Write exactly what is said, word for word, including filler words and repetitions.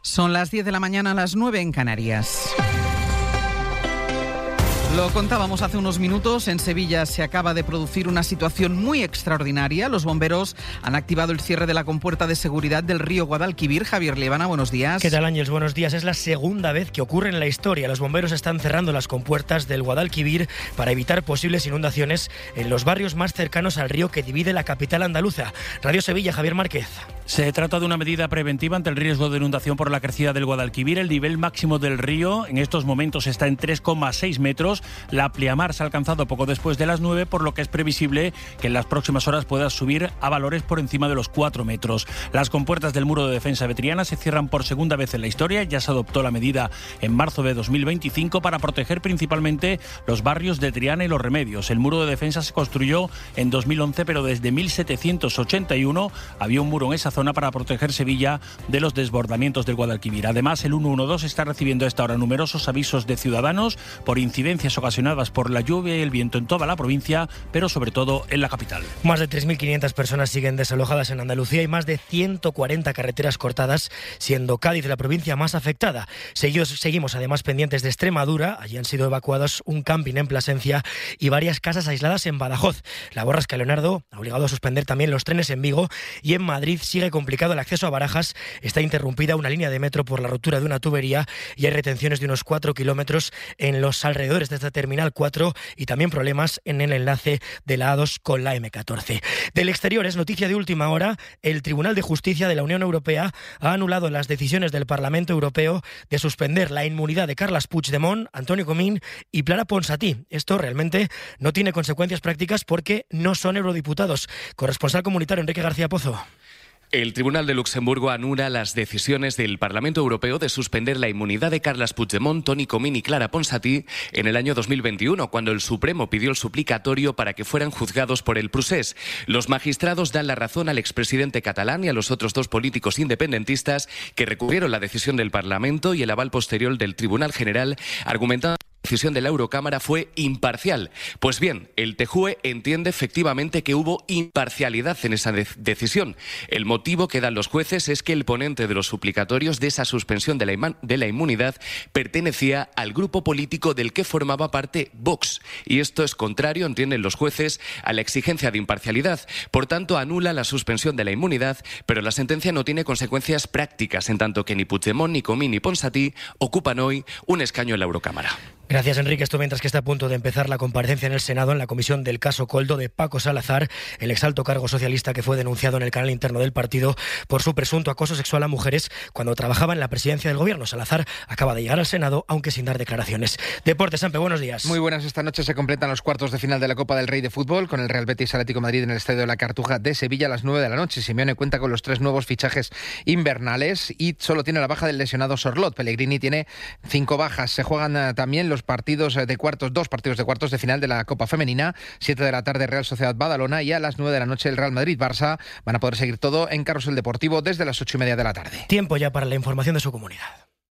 Son las diez de la mañana, las nueve en Canarias. Lo contábamos hace unos minutos, en Sevilla se acaba de producir una situación muy extraordinaria. Los bomberos han activado el cierre de la compuerta de seguridad del río Guadalquivir. Javier Liebana, buenos días. ¿Qué tal, Ángels? Buenos días. Es la segunda vez que ocurre en la historia. Los bomberos están cerrando las compuertas del Guadalquivir para evitar posibles inundaciones en los barrios más cercanos al río que divide la capital andaluza. Radio Sevilla, Javier Márquez. Se trata de una medida preventiva ante el riesgo de inundación por la crecida del Guadalquivir. El nivel máximo del río en estos momentos está en tres coma seis metros. La pleamar se ha alcanzado poco después de las nueve, por lo que es previsible que en las próximas horas pueda subir a valores por encima de los cuatro metros. Las compuertas del muro de defensa de Triana se cierran por segunda vez en la historia. Ya se adoptó la medida en marzo de dos mil veinticinco para proteger principalmente los barrios de Triana y Los Remedios. El muro de defensa se construyó en dos mil once, pero desde mil setecientos ochenta y uno había un muro en esa zona para proteger Sevilla de los desbordamientos del Guadalquivir. Además, el ciento doce está recibiendo a esta hora numerosos avisos de ciudadanos por incidencias ocasionadas por la lluvia y el viento en toda la provincia, pero sobre todo en la capital. Más de tres mil quinientas personas siguen desalojadas en Andalucía y más de ciento cuarenta carreteras cortadas, siendo Cádiz la provincia más afectada. Seguimos, seguimos además pendientes de Extremadura. Allí han sido evacuados un camping en Plasencia y varias casas aisladas en Badajoz. La borrasca Leonardo ha obligado a suspender también los trenes en Vigo, y en Madrid sigue complicado el acceso a Barajas. Está interrumpida una línea de metro por la rotura de una tubería y hay retenciones de unos cuatro kilómetros en los alrededores de esta terminal cuatro y también problemas en el enlace de la A dos con la eme catorce. Del exterior es noticia de última hora. El Tribunal de Justicia de la Unión Europea ha anulado las decisiones del Parlamento Europeo de suspender la inmunidad de Carles Puigdemont, Antonio Comín y Clara Ponsatí. Esto realmente no tiene consecuencias prácticas porque no son eurodiputados. Corresponsal comunitario Enrique García Pozo. El Tribunal de Luxemburgo anula las decisiones del Parlamento Europeo de suspender la inmunidad de Carles Puigdemont, Toni Comín y Clara Ponsatí en el año dos mil veintiuno, cuando el Supremo pidió el suplicatorio para que fueran juzgados por el procés. Los magistrados dan la razón al expresidente catalán y a los otros dos políticos independentistas que recurrieron la decisión del Parlamento y el aval posterior del Tribunal General, argumentando la decisión de la Eurocámara fue imparcial. Pues bien, el T J U E entiende efectivamente que hubo imparcialidad en esa de- decisión. El motivo que dan los jueces es que el ponente de los suplicatorios de esa suspensión de la, ima- de la inmunidad pertenecía al grupo político del que formaba parte Vox. Y esto es contrario, entienden los jueces, a la exigencia de imparcialidad. Por tanto, anula la suspensión de la inmunidad, pero la sentencia no tiene consecuencias prácticas, en tanto que ni Puigdemont, ni Comín, ni Ponsatí ocupan hoy un escaño en la Eurocámara. Gracias, Enrique. Esto mientras que está a punto de empezar la comparecencia en el Senado en la comisión del caso Coldo de Paco Salazar, el exalto cargo socialista que fue denunciado en el canal interno del partido por su presunto acoso sexual a mujeres cuando trabajaba en la presidencia del gobierno. Salazar acaba de llegar al Senado, aunque sin dar declaraciones. Deportes, Sampe, buenos días. Muy buenas. Esta noche se completan los cuartos de final de la Copa del Rey de Fútbol con el Real Betis Atlético de Madrid en el Estadio de la Cartuja de Sevilla a las nueve de la noche. Simeone cuenta con los tres nuevos fichajes invernales y solo tiene la baja del lesionado Sorlot. Pellegrini tiene cinco bajas. Se juegan uh, también los partidos de cuartos, dos partidos de cuartos de final de la Copa Femenina. siete de la tarde Real Sociedad Badalona y a las nueve de la noche el Real Madrid Barça. Van a poder seguir todo en Carrusel Deportivo desde las ocho y media de la tarde. Tiempo ya para la información de su comunidad.